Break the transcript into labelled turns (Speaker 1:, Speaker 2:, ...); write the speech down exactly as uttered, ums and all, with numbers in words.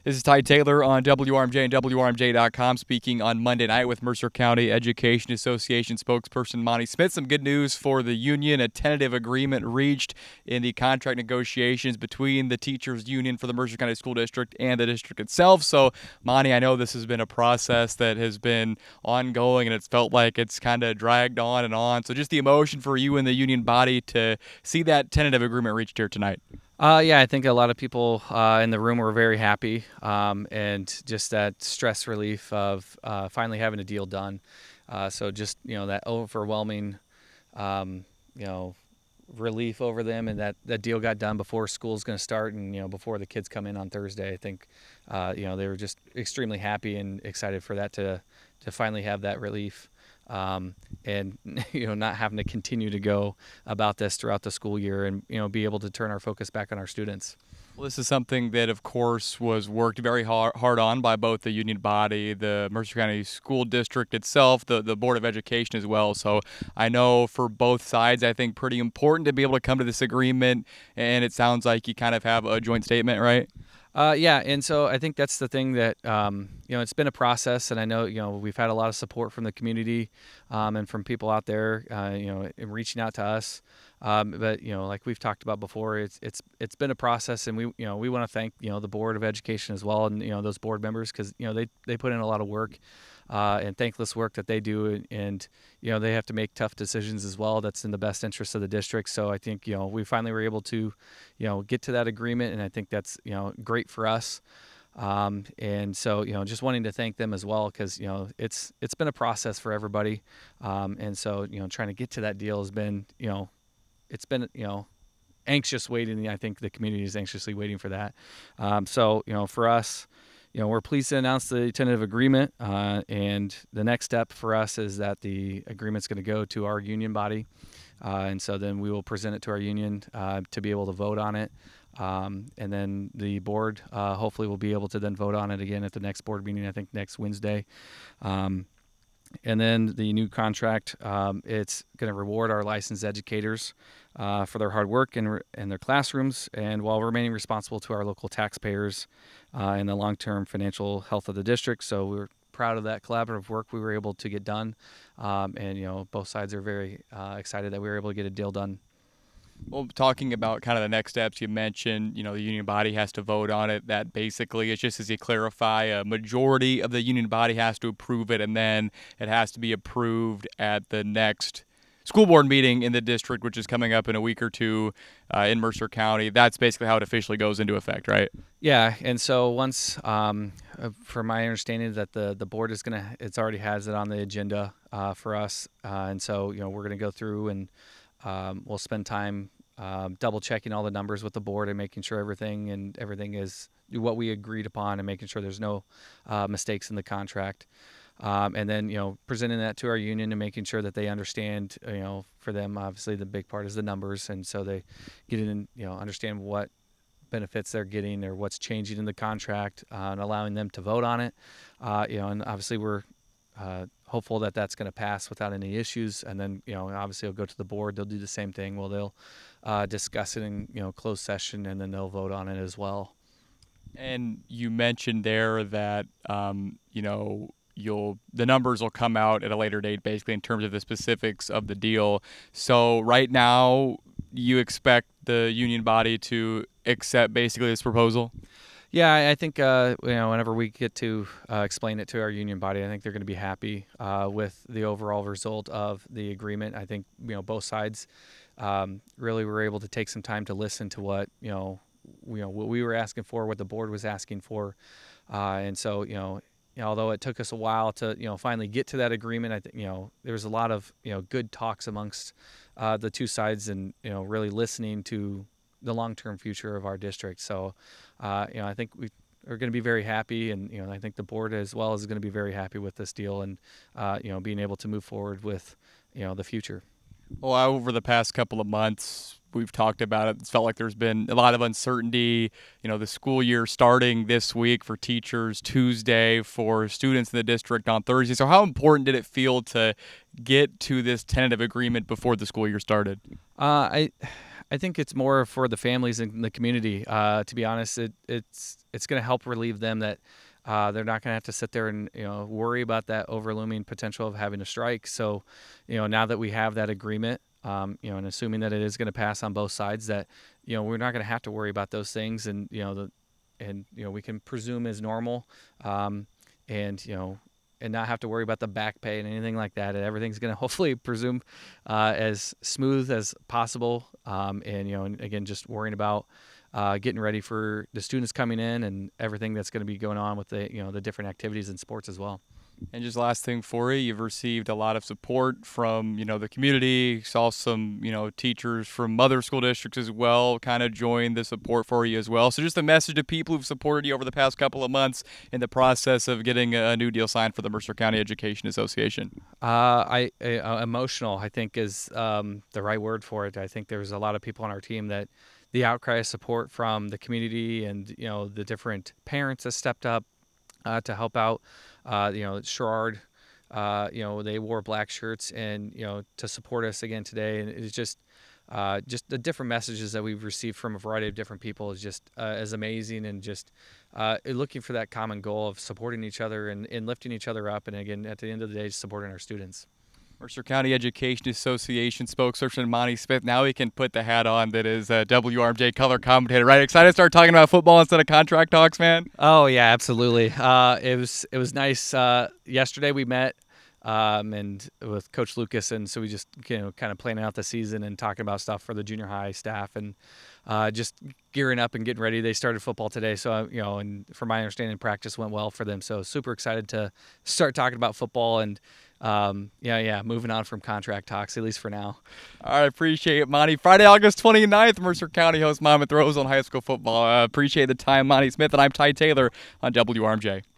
Speaker 1: This is Ty Taylor on W R M J and W R M J dot com speaking on Monday night with Mercer County Education Association spokesperson Monty Smith. Some good news for the union. A tentative agreement reached in the contract negotiations between the teachers union for the Mercer County School District and the district itself. So, Monty, I know this has been a process that has been ongoing and it's felt like it's kind of dragged on and on. So just the emotion for you and the union body to see that tentative agreement reached here tonight.
Speaker 2: Uh, yeah, I think a lot of people uh, in the room were very happy, um, and just that stress relief of uh, finally having a deal done. Uh, so just you know that overwhelming, um, you know, relief over them, and that that deal got done before school's going to start, and you know before the kids come in on Thursday. I think, uh, you know, they were just extremely happy and excited for that to to finally have that relief. Um, and you know not having to continue to go about this throughout the school year, and you know be able to turn our focus back on our students.
Speaker 1: Well, this is something that, of course, was worked very hard, hard on by both the union body, the Mercer County School District itself, the, the Board of Education as well. So I know for both sides, I think pretty important to be able to come to this agreement, and it sounds like you kind of have a joint statement, right?
Speaker 2: Uh, yeah, and so I think that's the thing that um, you know it's been a process, and I know you know we've had a lot of support from the community um, and from people out there, uh, you know, in reaching out to us. Um, but you know, like we've talked about before, it's it's it's been a process, and we you know we want to thank you know the Board of Education as well, and you know those board members, because you know they they put in a lot of work uh, and thankless work that they do, and, and you know they have to make tough decisions as well. That's in the best interest of the district. So I think you know we finally were able to you know get to that agreement, and I think that's you know great for us. Um, and so you know just wanting to thank them as well, because you know it's it's been a process for everybody, um, and so you know trying to get to that deal has been you know it's been you know anxious waiting. I think the community is anxiously waiting for that. Um, so you know for us, you know we're pleased to announce the tentative agreement, uh, and the next step for us is that the agreement's going to go to our union body, uh, and so then we will present it to our union uh, to be able to vote on it. Um, and then the board uh, hopefully will be able to then vote on it again at the next board meeting, I think next Wednesday. Um, and then the new contract, um, it's going to reward our licensed educators uh, for their hard work in, in their classrooms, and while remaining responsible to our local taxpayers uh, and the long-term financial health of the district. So we're proud of that collaborative work we were able to get done. Um, and, you know, both sides are very uh, excited that we were able to get a deal done.
Speaker 1: Well, talking about kind of the next steps, you mentioned, you know, the union body has to vote on it. That basically is just as you clarify, a majority of the union body has to approve it, and then it has to be approved at the next school board meeting in the district, which is coming up in a week or two uh, in Mercer County. That's basically how it officially goes into effect, right?
Speaker 2: Yeah, and so once, um, uh, from my understanding, that the the board is gonna, it's already has it on the agenda uh, for us, uh, and so you know we're gonna go through and um, we'll spend time um, double checking all the numbers with the board and making sure everything and everything is what we agreed upon, and making sure there's no uh, mistakes in the contract. Um, and then, you know, presenting that to our union and making sure that they understand, you know, for them, obviously the big part is the numbers. And so they get in, you know, understand what benefits they're getting or what's changing in the contract, uh, and allowing them to vote on it. Uh, you know, and obviously we're uh, hopeful that that's going to pass without any issues. And then, you know, obviously it'll go to the board. They'll do the same thing. Well, they'll uh, discuss it in, you know, closed session, and then they'll vote on it as well.
Speaker 1: And you mentioned there that, um, you know, you'll the numbers will come out at a later date, basically in terms of the specifics of the deal. So right now, you expect the union body to accept basically this proposal?
Speaker 2: Yeah, I I think uh, you know whenever we get to uh, explain it to our union body, I think they're going to be happy uh, with the overall result of the agreement. I think you know both sides um, really were able to take some time to listen to what you know you know what we were asking for, what the board was asking for, uh, and so you know. You know, although it took us a while to, you know, finally get to that agreement, I think, you know, there was a lot of, you know, good talks amongst uh, the two sides, and, you know, really listening to the long-term future of our district. So, uh, you know, I think we are going to be very happy, and, you know, I think the board as well is going to be very happy with this deal, and, uh, you know, being able to move forward with, you know, the future.
Speaker 1: Well, over the past couple of months, we've talked about it. It's felt like there's been a lot of uncertainty. You know, the school year starting this week for teachers, Tuesday for students in the district on Thursday. So how important did it feel to get to this tentative agreement before the school year started?
Speaker 2: Uh, I I think it's more for the families in the community. Uh, to be honest, it, it's it's going to help relieve them that uh, they're not going to have to sit there and you know worry about that overlooming potential of having a strike. So, you know, now that we have that agreement, um, you know, and assuming that it is going to pass on both sides, that you know we're not going to have to worry about those things, and you know the and you know we can presume as normal, um, and you know. and not have to worry about the back pay and anything like that. And everything's going to hopefully presume uh, as smooth as possible. Um, and, you know, and again, just worrying about uh, getting ready for the students coming in and everything that's going to be going on with the, you know, the different activities and sports as well.
Speaker 1: And just last thing for you, you've received a lot of support from, you know, the community. Saw some, you know, teachers from other school districts as well kind of join the support for you as well. So just a message to people who've supported you over the past couple of months in the process of getting a new deal signed for the Mercer County Education Association.
Speaker 2: Uh, I, uh, emotional, I think, is um, the right word for it. I think there's a lot of people on our team that the outcry of support from the community and, you know, the different parents that stepped up uh, to help out. Uh, you know, Sherrard, uh, you know, they wore black shirts and, you know, to support us again today. And it's just, uh, just the different messages that we've received from a variety of different people is just uh, as amazing, and just uh, looking for that common goal of supporting each other and, and lifting each other up. And again, at the end of the day, supporting our students.
Speaker 1: Mercer County Education Association spokesperson Monty Smith. Now he can put the hat on that is a W R M J color commentator, right? Excited to start talking about football instead of contract talks, man?
Speaker 2: Oh yeah, absolutely. Uh, it was it was nice. Uh, yesterday we met um, and with Coach Lucas, and so we just you know kind of planning out the season and talking about stuff for the junior high staff and uh, just gearing up and getting ready. They started football today, so you know, and from my understanding, practice went well for them. So super excited to start talking about football and. Um, yeah, yeah, moving on from contract talks, at least for now.
Speaker 1: All right, appreciate it, Monty. Friday, August twenty-ninth, Mercer County hosts Monmouth Rose on high school football. Uh, appreciate the time, Monty Smith, and I'm Ty Taylor on W R M J.